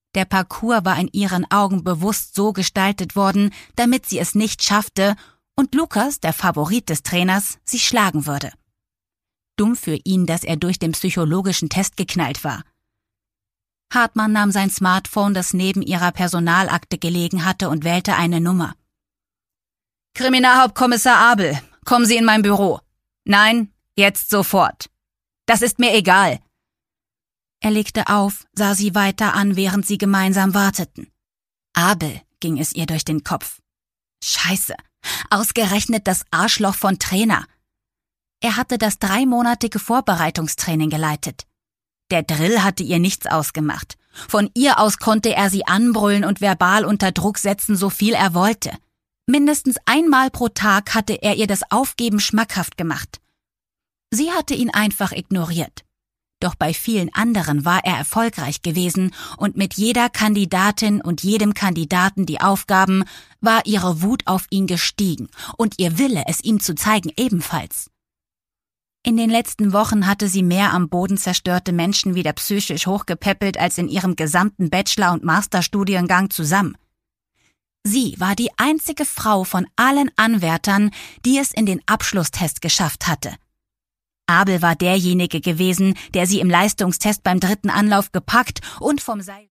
Der Parcours war in ihren Augen bewusst so gestaltet worden, damit sie es nicht schaffte und Lukas, der Favorit des Trainers, sie schlagen würde. Dumm für ihn, dass er durch den psychologischen Test geknallt war. Hartmann nahm sein Smartphone, das neben ihrer Personalakte gelegen hatte, und wählte eine Nummer. »Kriminalhauptkommissar Abel, kommen Sie in mein Büro.« »Nein, jetzt sofort.« »Das ist mir egal.« Er legte auf, sah sie weiter an, während sie gemeinsam warteten. Abel, ging es ihr durch den Kopf. Scheiße, ausgerechnet das Arschloch von Trainer. Er hatte das 3-monatige Vorbereitungstraining geleitet. Der Drill hatte ihr nichts ausgemacht. Von ihr aus konnte er sie anbrüllen und verbal unter Druck setzen, so viel er wollte. Mindestens einmal pro Tag hatte er ihr das Aufgeben schmackhaft gemacht. Sie hatte ihn einfach ignoriert. Doch bei vielen anderen war er erfolgreich gewesen und mit jeder Kandidatin und jedem Kandidaten die Aufgaben, war ihre Wut auf ihn gestiegen und ihr Wille, es ihm zu zeigen, ebenfalls. In den letzten Wochen hatte sie mehr am Boden zerstörte Menschen wieder psychisch hochgepäppelt als in ihrem gesamten Bachelor- und Masterstudiengang zusammen. Sie war die einzige Frau von allen Anwärtern, die es in den Abschlusstest geschafft hatte. Abel war derjenige gewesen, der sie im Leistungstest beim 3. Anlauf gepackt und vom Seil